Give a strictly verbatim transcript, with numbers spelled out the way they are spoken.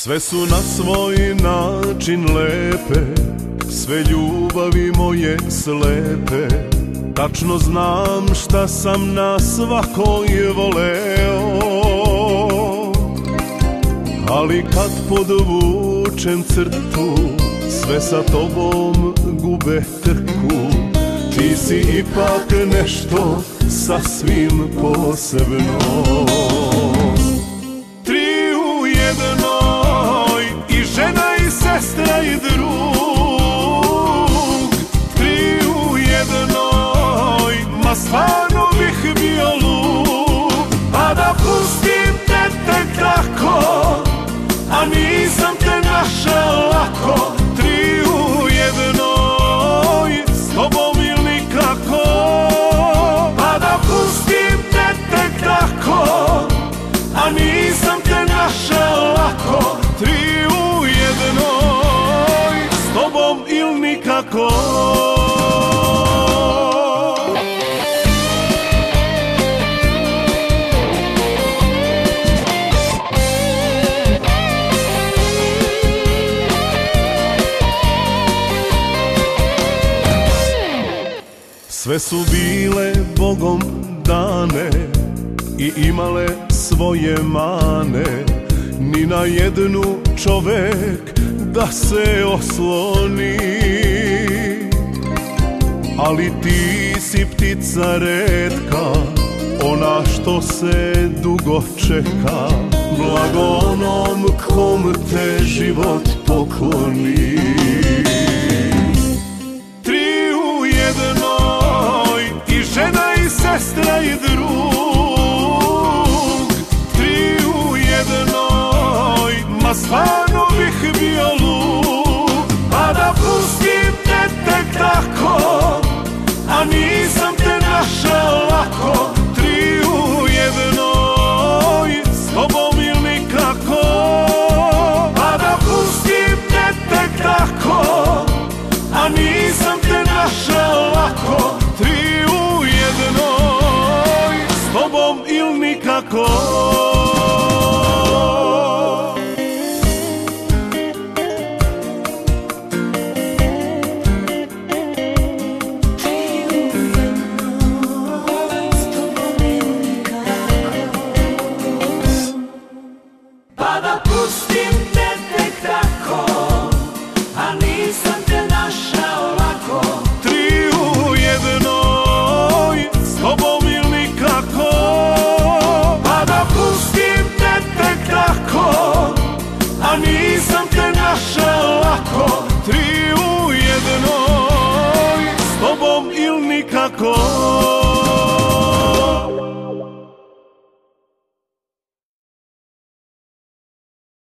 Sve su na svoj način lepe, sve ljubavi moje slepe. Tačno znam šta sam na svakoj voleo, ali kad podvučem crtu, sve sa tobom gube trku. Ti si ipak nešto sasvim posebno. Tri u jednoj, i žena i sestra i drug. Tri u jednoj, ma stvarno bih bio lud. Pa da pustim te tek tako, a nisam te našao lako. Tri u jednoj, s tobom ili nikako. Pa da pustim te tek tako, a nisam te našao lako. Tri u jednoj, s tobom ili nikako. Sve su bile Bogom dane i imale svoje mane, ni na jednu čovek da se osloni. Ali ti si ptica retka, ona što se dugo čeka. Blago onom kom te život pokloni. Tri u jednoj, i žena i sestra i drug. Tri u jednoj, ma stvarno bih bio